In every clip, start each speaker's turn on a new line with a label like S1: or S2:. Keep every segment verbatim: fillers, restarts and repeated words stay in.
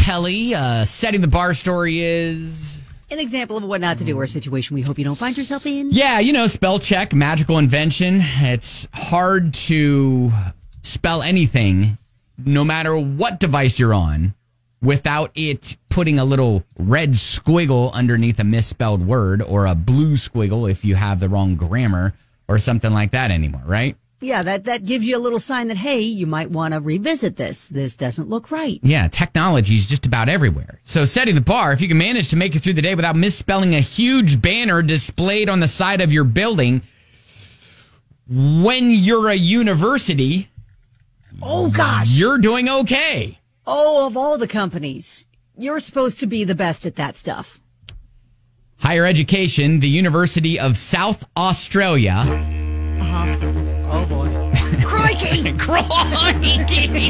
S1: Kelly. Uh, setting the bar story is...
S2: An example of what not to do or a situation we hope you don't find yourself in.
S1: Yeah, you know, spell check, magical invention. It's hard to spell anything, no matter what device you're on, without it putting a little red squiggle underneath a misspelled word or a blue squiggle if you have the wrong grammar or something like that anymore, right?
S2: Yeah, that, that gives you a little sign that, hey, you might want to revisit this. This doesn't look right.
S1: Yeah, technology is just about everywhere. So setting the bar, if you can manage to make it through the day without misspelling a huge banner displayed on the side of your building when you're a university,
S2: oh, gosh,
S1: you're doing okay.
S2: Oh, of all the companies, you're supposed to be the best at that stuff.
S1: Higher education, the University of South Australia.
S2: Uh-huh. Oh, boy. Crikey!
S1: Crikey!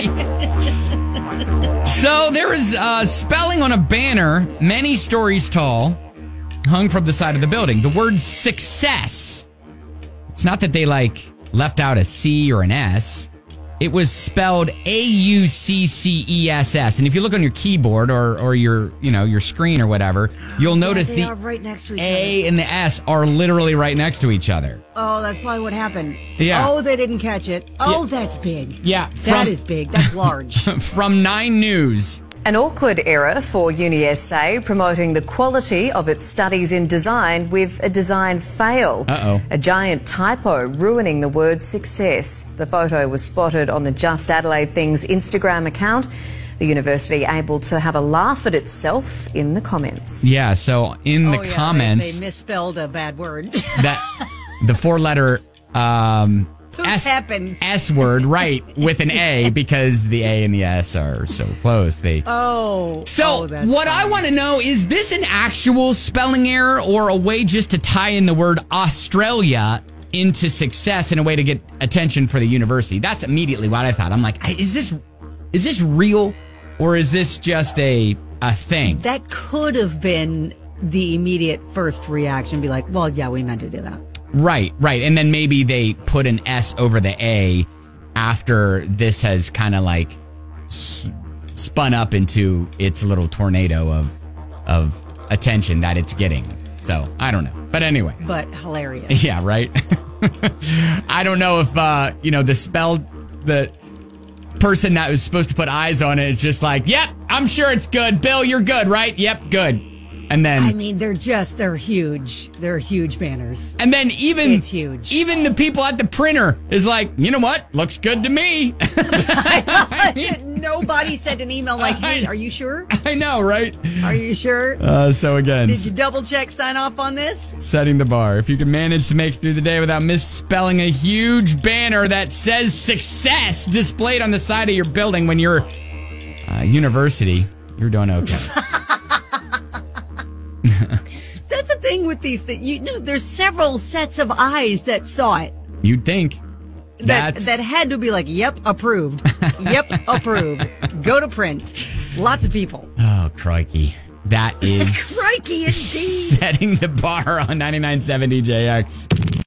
S1: So there is uh, spelling on a banner many stories tall, hung from the side of the building. The word success. It's not that they, like, left out a C or an S. It was spelled A U C C E S S. And if you look on your keyboard or, or your, you know, your screen or whatever, you'll
S2: yeah,
S1: notice
S2: they
S1: the
S2: are right next to each
S1: A
S2: other.
S1: and the S are literally right next to each other.
S2: Oh, that's probably what happened.
S1: Yeah.
S2: Oh, they didn't catch it. Oh,
S1: Yeah.
S2: that's big.
S1: Yeah.
S2: That is big. That's large.
S1: From Nine News.
S3: An awkward error for Uni S A, promoting the quality of its studies in design with a design fail.
S1: Uh-oh.
S3: A giant typo ruining the word success. The photo was spotted on the Just Adelaide Things Instagram account. The university able to have a laugh at itself in the comments.
S1: Yeah, so in the
S2: oh, yeah,
S1: comments...
S2: They, they misspelled a bad word.
S1: that the four-letter um, S,
S2: happens?
S1: S word, right, with an A, because the A and the S are so close. They
S2: Oh.
S1: So
S2: oh, that's
S1: what I
S2: fine.
S1: want to know, is this an actual spelling error or a way just to tie in the word Australia into success in a way to get attention for the university? That's immediately what I thought. I'm like, is this is this real or is this just a a thing?
S2: That could have been the immediate first reaction. Be like, well, yeah, we meant to do that.
S1: Right, right. And then maybe they put an S over the A after this has kind of like s- spun up into its little tornado of of attention that it's getting. So, I don't know. But anyway.
S2: But hilarious.
S1: Yeah, right? I don't know if, uh, you know, the spell, the person that was supposed to put eyes on it is just like, yep, I'm sure it's good. Bill, you're good, right? Yep, good. And then...
S2: I mean, they're just, they're huge. They're huge banners.
S1: And then even...
S2: It's huge.
S1: Even the people at the printer is like, you know what? Looks good to me.
S2: Nobody sent an email like, hey, are you sure?
S1: I know, right?
S2: Are you sure?
S1: Uh, so again...
S2: Did you double check, sign off on this?
S1: Setting the bar. If you can manage to make it through the day without misspelling a huge banner that says success displayed on the side of your building when you're uh, university, you're doing okay.
S2: That's the thing with these things. You know, there's several sets of eyes that saw it.
S1: You'd think.
S2: That,
S1: That's...
S2: that had to be like, yep, approved. Yep, approved. Go to print. Lots of people.
S1: Oh, crikey. That is...
S2: Crikey, indeed.
S1: Setting the bar on ninety-nine point seven D J X.